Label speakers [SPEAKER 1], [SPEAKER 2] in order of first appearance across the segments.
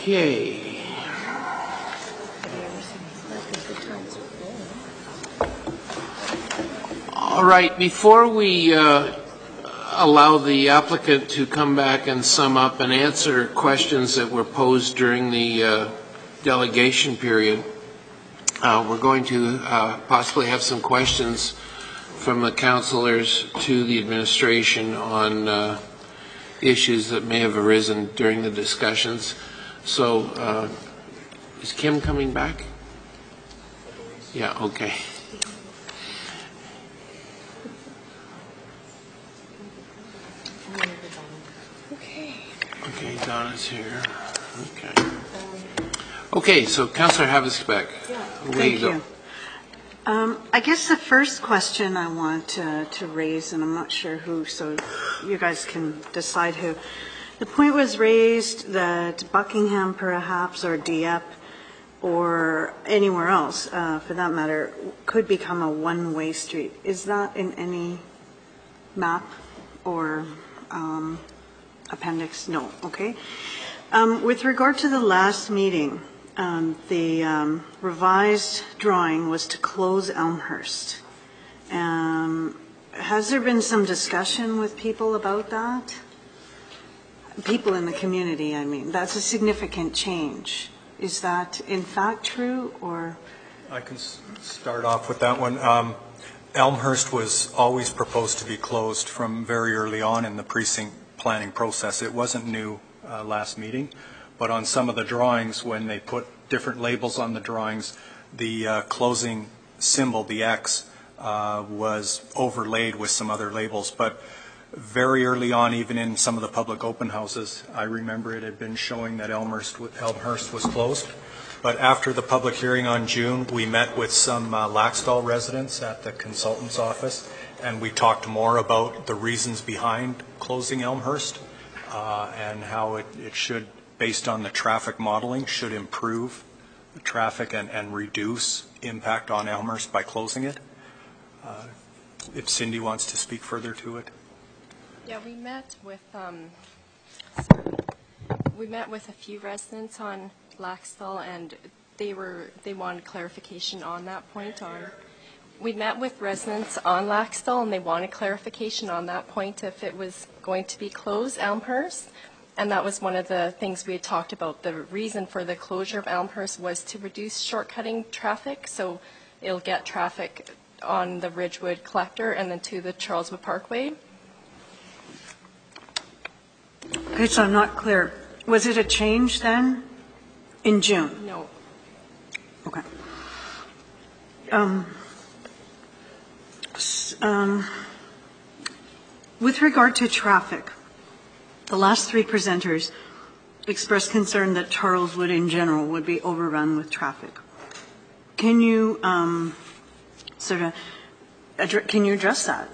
[SPEAKER 1] Okay. All right, before we allow the applicant to come back and sum up and answer questions that were posed during the delegation period, we're going to possibly have some questions from the councillors to the administration on issues that may have arisen during the discussions. So, is Kim coming back? Yeah, okay. Okay, Donna's here. Okay. Okay, so Councillor Havasbeck.
[SPEAKER 2] Thank you. I guess the first question I want to raise, and I'm not sure who, so you guys can decide who. The point was raised that Buckingham perhaps, or Dieppe, or anywhere else, for that matter, could become a one-way street. Is that in any map or appendix? No. Okay. With regard to the last meeting, the revised drawing was to close Elmhurst. Has there been some discussion with people about that? People in the community, I mean. That's a significant change. Is that in fact true, or?
[SPEAKER 3] I can start off with that one. Elmhurst was always proposed to be closed from very early on in the precinct planning process. It wasn't new last meeting, but on some of the drawings, when they put different labels on the drawings, the closing symbol, the X, was overlaid with some other labels. But very early on, even in some of the public open houses, I remember it had been showing that Elmhurst was closed. But after the public hearing on June, we met with some Laxdal residents at the consultant's office, and we talked more about the reasons behind closing Elmhurst and how it should, based on the traffic modeling, should improve the traffic and reduce impact on Elmhurst by closing it. If Cindy wants to speak further to it.
[SPEAKER 4] Yeah, we met with a few residents on Laxdal, and they wanted clarification on that point. We met with residents on Laxdal, and they wanted clarification on that point if it was going to be closed, Elmhurst. And that was one of the things we had talked about. The reason for the closure of Elmhurst was to reduce shortcutting traffic, so it'll get traffic on the Ridgewood Collector and then to the Charleswood Parkway.
[SPEAKER 2] Okay, so I'm not clear. Was it a change then in June?
[SPEAKER 4] No.
[SPEAKER 2] Okay. With regard to traffic, the last three presenters expressed concern that Charleswood in general would be overrun with traffic. Can you can you address that?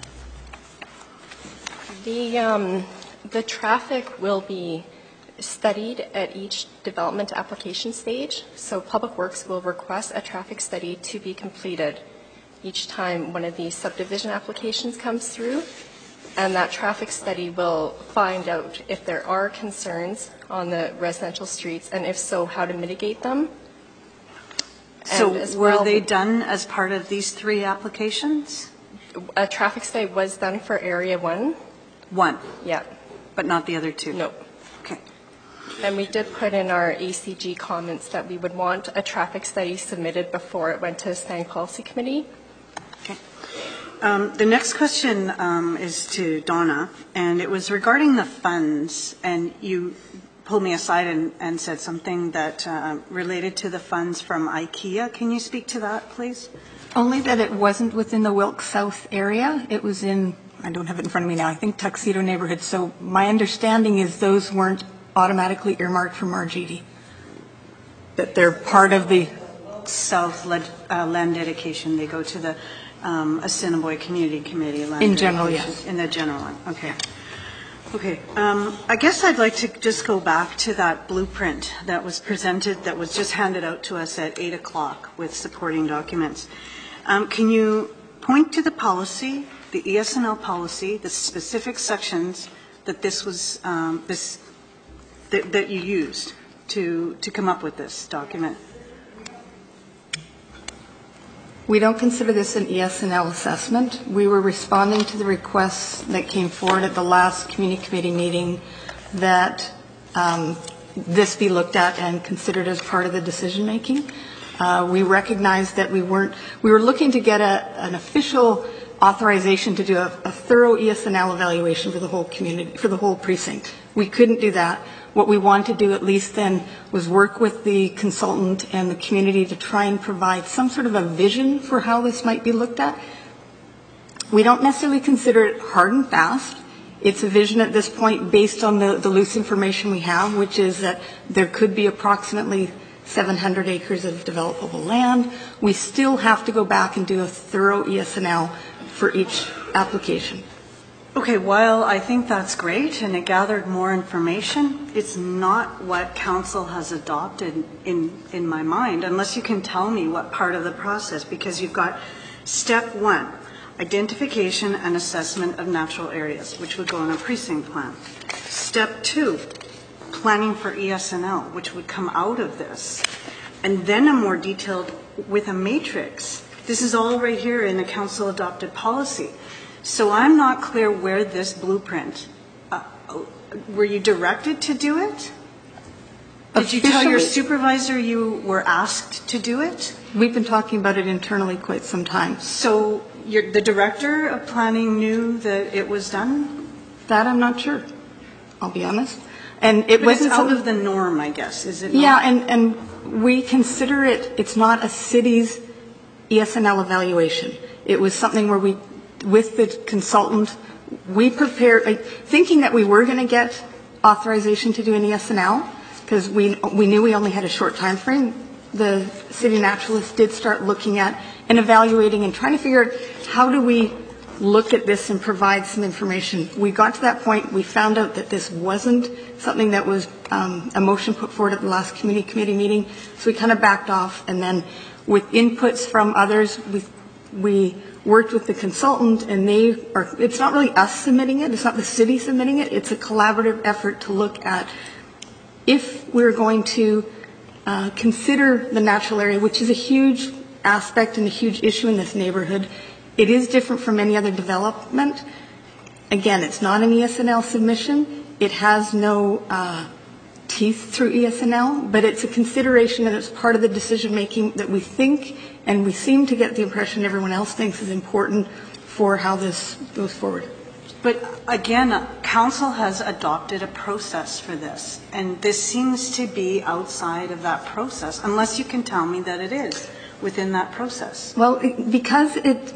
[SPEAKER 4] The traffic will be studied at each development application stage. So Public Works will request a traffic study to be completed each time one of these subdivision applications comes through. And that traffic study will find out if there are concerns on the residential streets, and if so, how to mitigate them.
[SPEAKER 2] So were they done as part of these three applications?
[SPEAKER 4] A traffic study was done for Area 1.
[SPEAKER 2] One?
[SPEAKER 4] Yeah.
[SPEAKER 2] But not the other two?
[SPEAKER 4] No.
[SPEAKER 2] Okay.
[SPEAKER 4] And we did put in our ACG comments that we would want a traffic study submitted before it went to the Standing Policy Committee.
[SPEAKER 2] Okay. The next question is to Donna, and it was regarding the funds, and you pulled me aside and said something that related to the funds from IKEA. Can you speak to that, please?
[SPEAKER 5] Only that it wasn't within the Wilkes South area. It was in, I don't have it in front of me now, I think Tuxedo neighborhood. So my understanding is those weren't automatically earmarked from RGD, that they're part of the
[SPEAKER 2] South land dedication. They go to the Assiniboia Community Committee land
[SPEAKER 5] in general, yes.
[SPEAKER 2] In the general one, okay. Okay, I guess I'd like to just go back to that blueprint that was presented, that was just handed out to us at 8 o'clock with supporting documents. Can you point to the policy, the ESNL policy, the specific sections that this was, that you used? to come up with this document?
[SPEAKER 5] We don't consider this an ES&L assessment. We were responding to the requests that came forward at the last community committee meeting that this be looked at and considered as part of the decision making. We recognized that we were looking to get an official authorization to do a thorough ES&L evaluation for the whole community, for the whole precinct. We couldn't do that. What we wanted to do at least then was work with the consultant and the community to try and provide some sort of a vision for how this might be looked at. We don't necessarily consider it hard and fast. It's a vision at this point based on the loose information we have, which is that there could be approximately 700 acres of developable land. We still have to go back and do a thorough ES&L for each application.
[SPEAKER 2] Okay, while I think that's great and it gathered more information, it's not what council has adopted in my mind, unless you can tell me what part of the process, because you've got step 1, identification and assessment of natural areas, which would go in a precinct plan. Step 2, planning for ES&L, which would come out of this. And then a more detailed with a matrix. This is all right here in the council adopted policy. So I'm not clear where this blueprint, were you directed to do it? Did you tell your supervisor you were asked to do it?
[SPEAKER 5] We've been talking about it internally quite some time.
[SPEAKER 2] So the director of planning knew that it was done?
[SPEAKER 5] That I'm not sure, I'll be honest. And it wasn't
[SPEAKER 2] out of the norm, I guess, is it not?
[SPEAKER 5] Yeah, and we consider it's not a city's ES&L evaluation. It was something where we, with the consultant, we prepared, thinking that we were going to get authorization to do an ES&L, because we knew we only had a short time frame. The city naturalist did start looking at and evaluating and trying to figure out how do we look at this and provide some information. We got to that point. We found out that this wasn't something that was a motion put forward at the last community committee meeting, so we kind of backed off. And then with inputs from others, we worked with the consultant, and it's not really us submitting it. It's not the city submitting it. It's a collaborative effort to look at if we're going to consider the natural area, which is a huge aspect and a huge issue in this neighborhood. It is different from any other development. Again, it's not an ES&L submission. It has no teeth through ES&L, but it's a consideration and it's part of the decision making that we think, and we seem to get the impression everyone else thinks is important for how this goes forward.
[SPEAKER 2] But again, council has adopted a process for this, and this seems to be outside of that process, unless you can tell me that it is within that process.
[SPEAKER 5] Well, because it...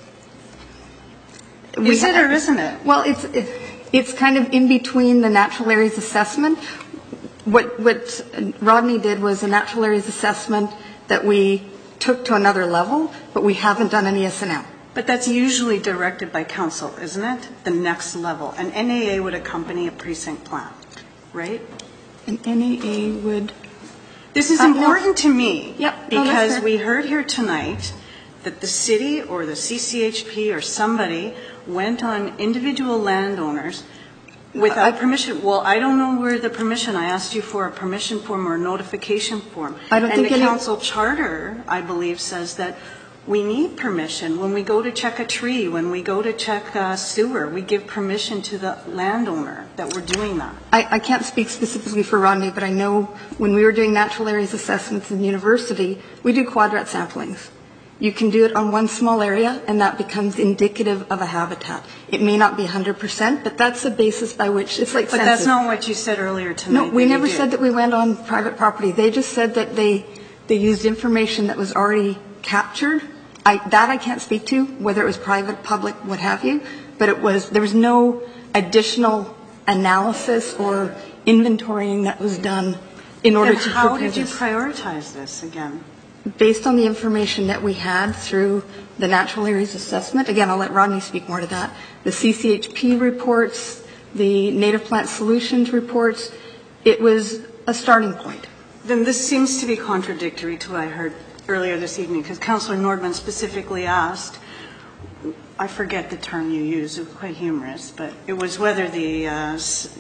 [SPEAKER 2] Is it or isn't it?
[SPEAKER 5] Well, it's kind of in between the natural areas assessment. What Rodney did was a natural areas assessment that we took to another level, but we haven't done an ES&L.
[SPEAKER 2] But that's usually directed by council, isn't it? The next level. An NAA would accompany a precinct plan, right?
[SPEAKER 5] An NAA would...
[SPEAKER 2] This is important to me,
[SPEAKER 5] Yep.
[SPEAKER 2] because we heard here tonight that the city or the CCHP or somebody went on individual landowners without permission. Well, I don't know where the permission. I asked you for a permission form or a notification form. And the council charter, I believe, says that we need permission. When we go to check a tree, when we go to check a sewer, we give permission to the landowner that we're doing that.
[SPEAKER 5] I can't speak specifically for Rodney, but I know when we were doing natural areas assessments in university, we do quadrat samplings. You can do it on one small area, and that becomes indicative of a habitat. It may not be 100%, but that's the basis by which it's like.
[SPEAKER 2] But that's not what you said earlier tonight.
[SPEAKER 5] No, we never said that we went on private property. They just said that they used information that was already captured. I can't speak to, whether it was private, public, what have you, but there was no additional analysis or inventorying that was done in order to prepare this.
[SPEAKER 2] How did you prioritize this again?
[SPEAKER 5] Based on the information that we had through the natural areas assessment, again, I'll let Rodney speak more to that, the CCHP reports, the Native Plant Solutions reports, it was a starting point.
[SPEAKER 2] Then this seems to be contradictory to what I heard earlier this evening, because Councillor Nordman specifically asked, I forget the term you used, it was quite humorous, but it was whether the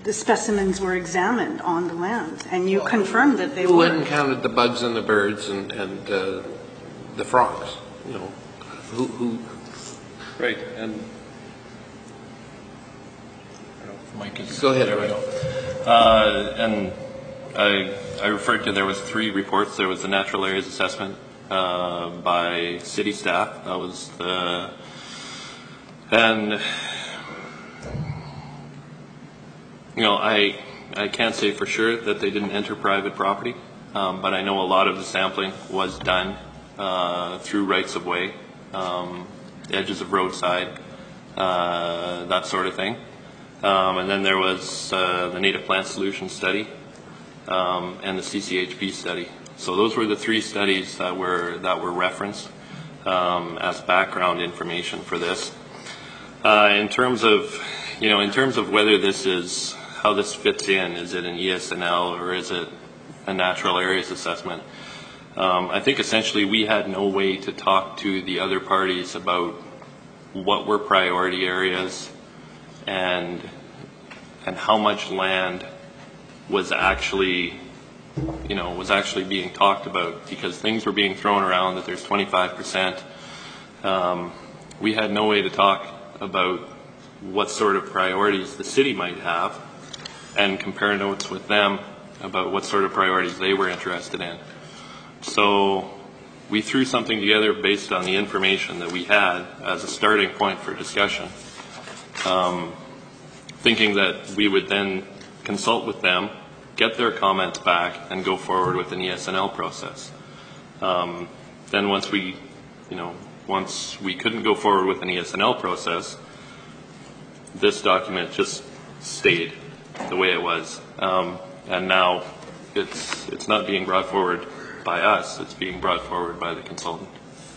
[SPEAKER 2] the specimens were examined on the land, and you confirmed that they
[SPEAKER 1] Who
[SPEAKER 2] were.
[SPEAKER 1] went and counted the bugs and the birds and the frogs? You know, who?
[SPEAKER 6] Right, and Mike is.
[SPEAKER 1] Go ahead, Eric.
[SPEAKER 6] And I referred to, there was 3 reports. There was the natural areas assessment by city staff. That was and you know, I can't say for sure that they didn't enter private property, but I know a lot of the sampling was done through rights of way, edges of roadside, that sort of thing. And then there was the native plant solution study and the CCHP study. So those were the 3 studies that were referenced as background information for this. In terms of whether this is how this fits in, is it an ESNL or is it a natural areas assessment? I think essentially we had no way to talk to the other parties about what were priority areas and how much land was actually being talked about, because things were being thrown around that there's 25%. We had no way to talk about what sort of priorities the city might have and compare notes with them about what sort of priorities they were interested in. So we threw something together based on the information that we had as a starting point for discussion, thinking that we would then consult with them, get their comments back, and go forward with an ESNL process. Then once we couldn't go forward with an ESNL process, this document just stayed the way it was. And now it's not being brought forward by us, it's being brought forward by the consultant.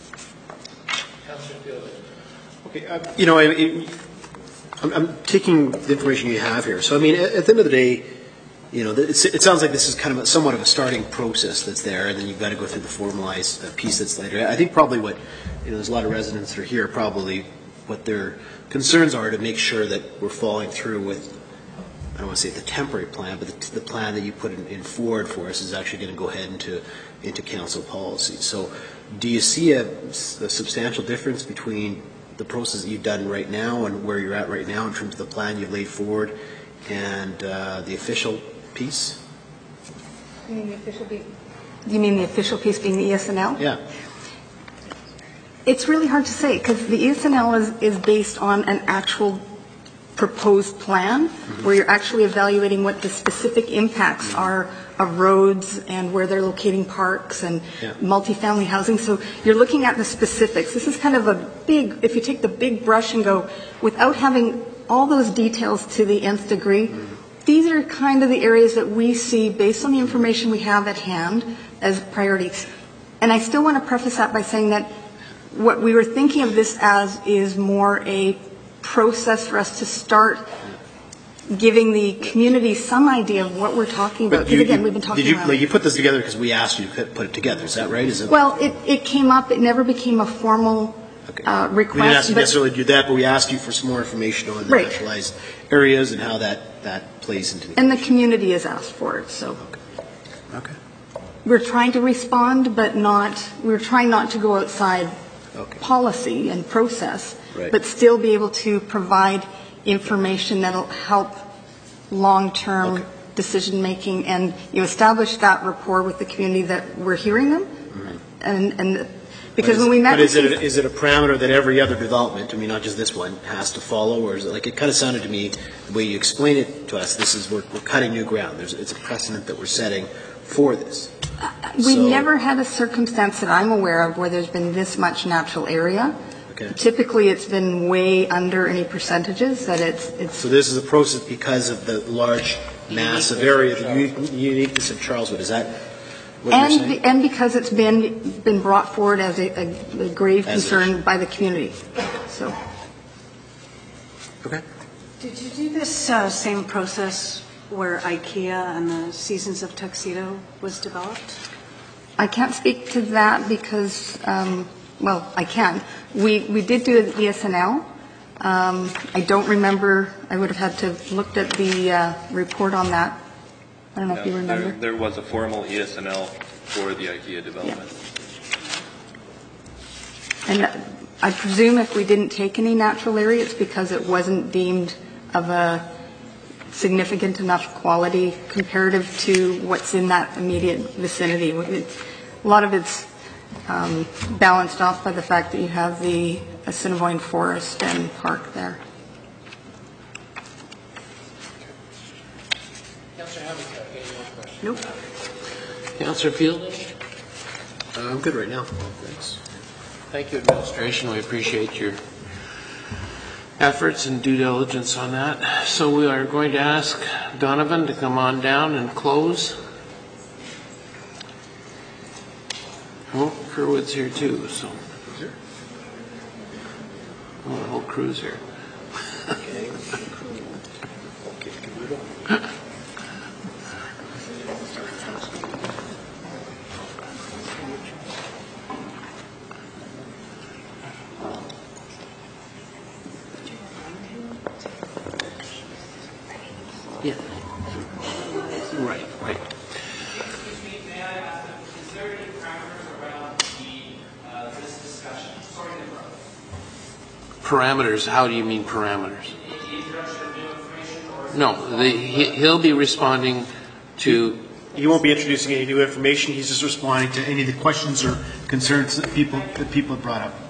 [SPEAKER 7] Okay, I'm taking the information you have here. So, I mean, at the end of the day, it sounds like this is kind of somewhat of a starting process that's there, and then you've got to go through the formalized piece that's later. I think probably what, there's a lot of residents that are here, probably what their concerns are to make sure that we're following through with, I don't want to say the temporary plan, but the plan that you put in forward for us is actually going to go ahead into council policy. So do you see a substantial difference between the process that you've done right now and where you're at right now in terms of the plan you've laid forward and the official piece?
[SPEAKER 5] You mean the official piece? You mean the official piece being the ESNL?
[SPEAKER 7] Yeah.
[SPEAKER 5] It's really hard to say because the ESNL is based on an actual proposed plan where you're actually evaluating what the specific impacts are of roads and where they're locating parks and multifamily housing. So you're looking at the specifics. This is kind of a big, if you take the big brush and go, without having all those details to the nth degree, these are kind of the areas that we see based on the information we have at hand as priorities. And I still want to preface that by saying that what we were thinking of this as is more a process for us to start giving the community some idea of what we're talking about. Because again, we've been talking about
[SPEAKER 7] you put this together because we asked you to put it together. Is that right?
[SPEAKER 5] Well, it came up. It never became a formal request.
[SPEAKER 7] We didn't ask you necessarily to do that, but we asked you for some more information on the naturalized areas and how that plays into it.
[SPEAKER 5] And the community has asked for it. So
[SPEAKER 7] okay.
[SPEAKER 5] We're trying to respond, but we're trying not to go outside policy and process, but still be able to provide information that'll help long-term decision-making and establish that rapport with the community that we're hearing them. And because when we met...
[SPEAKER 7] But is it a parameter that every other development, I mean, not just this one, has to follow? Or is it like, it kind of sounded to me, the way you explain it to us, this is, we're cutting new ground. It's a precedent that we're setting for this.
[SPEAKER 5] We've never had a circumstance that I'm aware of where there's been this much natural area. Okay. Typically, it's been way under any percentages. That it's. So
[SPEAKER 7] this is a process because of the large, massive area, the uniqueness of Charleswood. Is that what you're saying?
[SPEAKER 5] And because it's been brought forward as a grave concern by the community. So.
[SPEAKER 7] Okay.
[SPEAKER 2] Did you do this same process where IKEA and the Seasons of Tuxedo was developed?
[SPEAKER 5] I can't speak to that because, I can. We did do an ESNL, I don't remember, I would have had to have looked at the report on that. I don't know if you remember.
[SPEAKER 6] There was a formal ESNL for the IKEA development.
[SPEAKER 5] And I presume if we didn't take any natural area, it's because it wasn't deemed of a significant enough quality comparative to what's in that immediate vicinity. A lot of it's balanced off by the fact that you have the Assiniboine Forest and Park there.
[SPEAKER 2] Nope.
[SPEAKER 1] Councillor Fielding?
[SPEAKER 7] I'm good right now. Thanks.
[SPEAKER 1] Thank you, administration. We appreciate your efforts and due diligence on that. So we are going to ask Donovan to come on down and close. Oh, Kerwood's here too, so. Oh, the whole crew's here. Yeah. Right, right.
[SPEAKER 8] Excuse me, may I ask, is there any parameters around this discussion? Sorry to interrupt.
[SPEAKER 1] Parameters, how do you mean parameters?
[SPEAKER 8] The introduction of new information or?
[SPEAKER 1] No, he'll be responding to,
[SPEAKER 9] He won't be introducing any new information. He's just responding to any of the questions or concerns that people have brought up.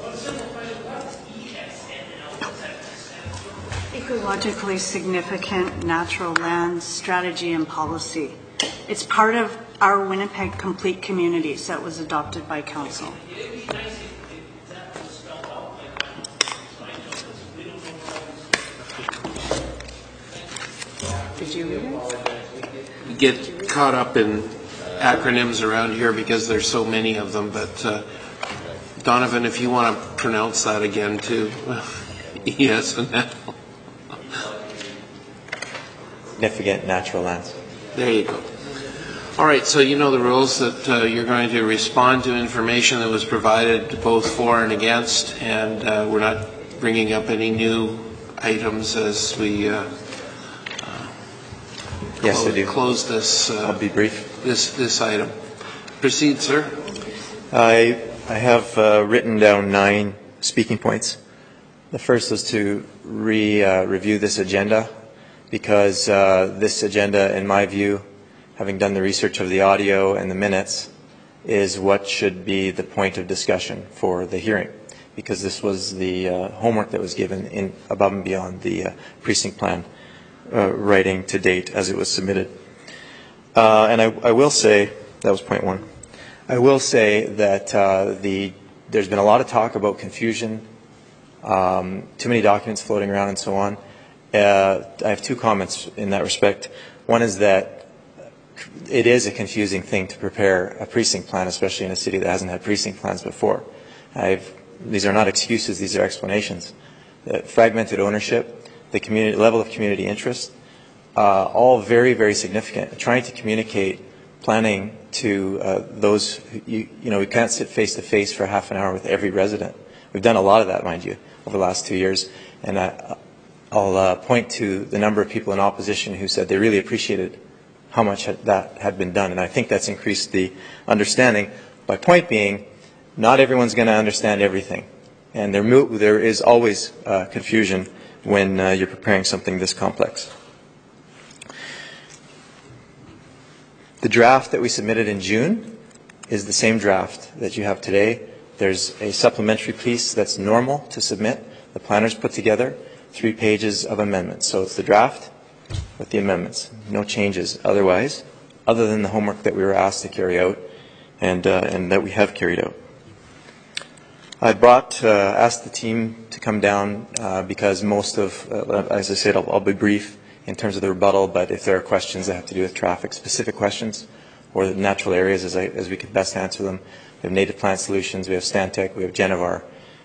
[SPEAKER 2] Ecologically significant natural lands strategy and policy. It's part of our Winnipeg Complete Communities that was adopted by council. Did you read it?
[SPEAKER 1] get caught up in acronyms around here because there's so many of them, but Donovan, if you want to pronounce that again too. Yes, and that.
[SPEAKER 10] Significant natural lands.
[SPEAKER 1] There you go. All right, so you know the rules that you're going to respond to information that was provided both for and against, and we're not bringing up any new items as we
[SPEAKER 10] Yes, I do.
[SPEAKER 1] close this.
[SPEAKER 10] I'll be brief.
[SPEAKER 1] This item. Proceed, sir.
[SPEAKER 10] I have written down 9 speaking points. The first is to review this agenda, because this agenda, in my view, having done the research of the audio and the minutes, is what should be the point of discussion for the hearing, because this was the homework that was given in above and beyond the precinct plan writing to date as it was submitted. And I will say, that was point 1. I will say that there's been a lot of talk about confusion, too many documents floating around and so on. I have 2 comments in that respect. One is that it is a confusing thing to prepare a precinct plan, especially in a city that hasn't had precinct plans before. These are not excuses, these are explanations. Fragmented ownership, the community level of community interest, all very, very significant. Trying to communicate planning to those, you know, we can't sit face to face for half an hour with every resident. We've done a lot of that, mind you, over the last 2 years, and I'll point to the number of people in opposition who said they really appreciated how much that had been done, and I think that's increased the understanding. My point being, not everyone's going to understand everything, and there is always confusion when you're preparing something this complex. The draft that we submitted in June is the same draft that you have today. There's a supplementary piece that's normal to submit. The planners put together 3 pages of amendments. So it's the draft with the amendments. No changes otherwise, other than the homework that we were asked to carry out and that we have carried out. I asked the team to come down because most of, as I said, I'll be brief in terms of the rebuttal, but if there are questions that have to do with traffic, specific questions, or the natural areas as we could best answer them. We have Native Plant Solutions, we have Stantec, we have Genovar,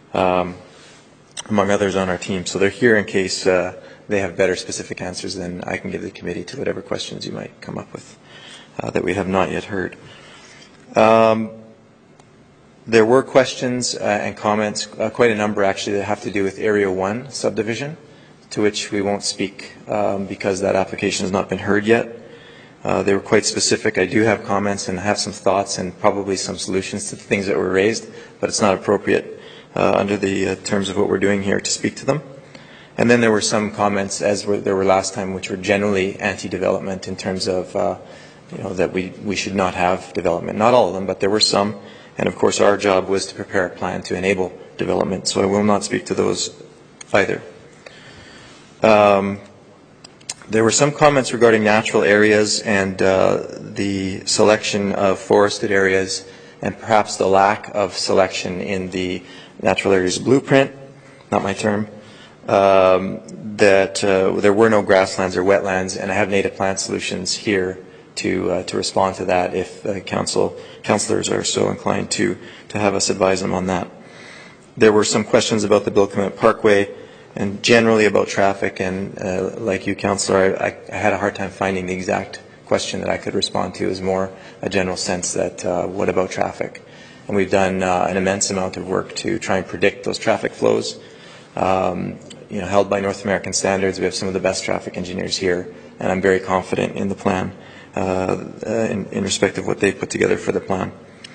[SPEAKER 10] among others on our team. So they're here in case they have better specific answers than I can give the committee to whatever questions you might come up with that we have not yet heard. There were questions and comments, quite a number actually, that have to do with Area 1 subdivision, to which we won't speak because that application has not been heard yet. They were quite specific. I do have comments and have some thoughts and probably some solutions to the things that were raised, but it's not appropriate under the terms of what we're doing here to speak to them. And then there were some comments, as there were last time, which were generally anti-development in terms of that we should not have development. Not all of them, but there were some. And of course, our job was to prepare a plan to enable development. So I will not speak to those either. There were some comments regarding natural areas and the selection of forested areas and perhaps the lack of selection in the natural areas blueprint, not my term, that there were no grasslands or wetlands, and I have native plant solutions here to respond to that if councillors are so inclined to have us advise them on that. There were some questions about the Bill Clement Parkway and generally about traffic, and like you, Councillor, I had a hard time finding the exact question that I could respond to. It was more a general sense that what about traffic? And we've done an immense amount of work to try and predict those traffic flows. Held by North American standards, we have some of the best traffic engineers here, and I'm very confident in the plan in respect of what they put together for the plan.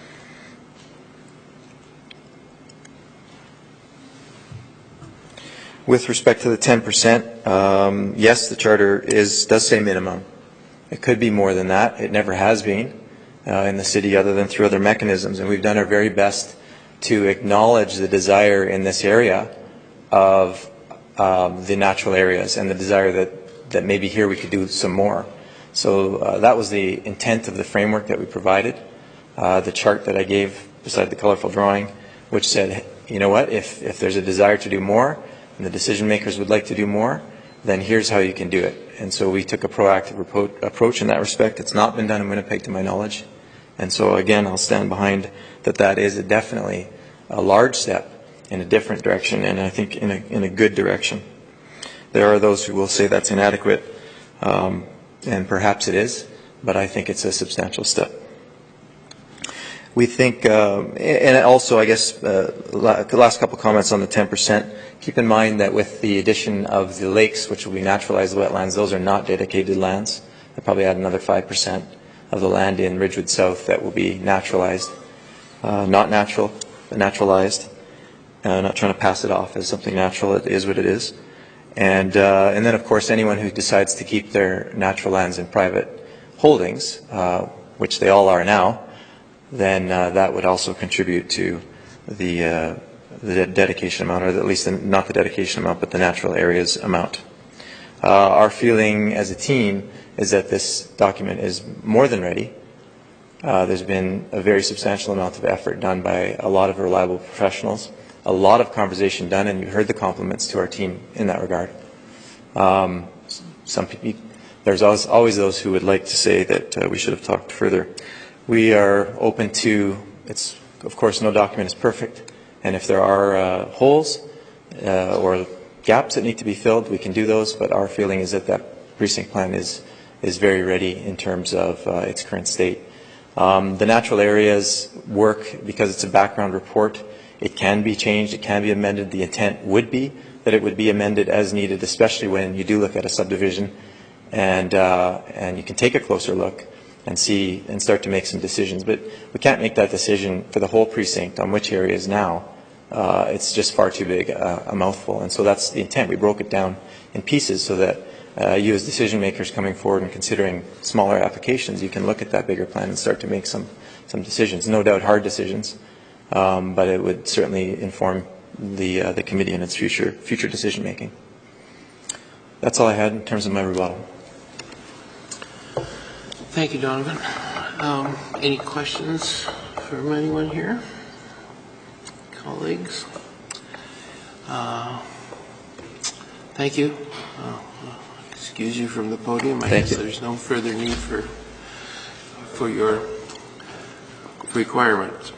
[SPEAKER 10] With respect to the 10%, yes, the charter does say minimum. It could be more than that. It never has been in the city other than through other mechanisms, and we've done our very best to acknowledge the desire in this area of the natural areas and the desire that maybe here we could do some more. So that was the intent of the framework that we provided, the chart that I gave beside the colorful drawing, which said, you know what, if there's a desire to do more and the decision makers would like to do more, then here's how you can do it. And so we took a proactive approach in that respect. It's not been done in Winnipeg to my knowledge. And so again, I'll stand behind that is definitely a large step in a different direction, and I think in a good direction. There are those who will say that's inadequate, and perhaps it is, but I think it's a substantial step. We think, and also I guess, the last couple comments on the 10%, keep in mind that with the addition of the lakes, which will be naturalized wetlands, those are not dedicated lands. They'll probably add another 5% of the land in Ridgewood South that will be naturalized. Not natural, but naturalized. Not trying to pass it off as something natural. It is what it is. And then, of course, anyone who decides to keep their natural lands in private holdings, which they all are now, then that would also contribute to the dedication amount, or at least not the dedication amount, but the natural areas amount. Our feeling as a team is that this document is more than ready. There's been a very substantial amount of effort done by a lot of reliable professionals, a lot of conversation done, and you heard the compliments to our team in that regard. There's always those who would like to say that we should have talked further. We are open to, of course, no document is perfect, and if there are holes or gaps that need to be filled, we can do those, but our feeling is that precinct plan is very ready in terms of its current state. The natural areas work because it's a background report. It can be changed, it can be amended. The intent would be that it would be amended as needed, especially when you do look at a subdivision and you can take a closer look and see and start to make some decisions. But we can't make that decision for the whole precinct on which areas now. It's just far too big a mouthful. And so that's the intent. We broke it down in pieces so that you as decision makers coming forward and considering smaller applications, you can look at that bigger plan and start to make some decisions. No doubt hard decisions, but it would certainly inform the committee in its future decision making. That's all I had in terms of my rebuttal.
[SPEAKER 1] Thank you, Donovan. Any questions from anyone here? Colleagues? Thank you. Excuse you from the podium. I guess there's no further need for your requirements.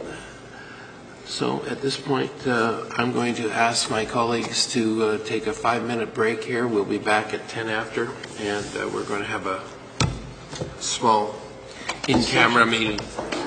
[SPEAKER 1] So at this point, I'm going to ask my colleagues to take a 5-minute break here. We'll be back at 10 after, and we're going to have a small in-camera meeting.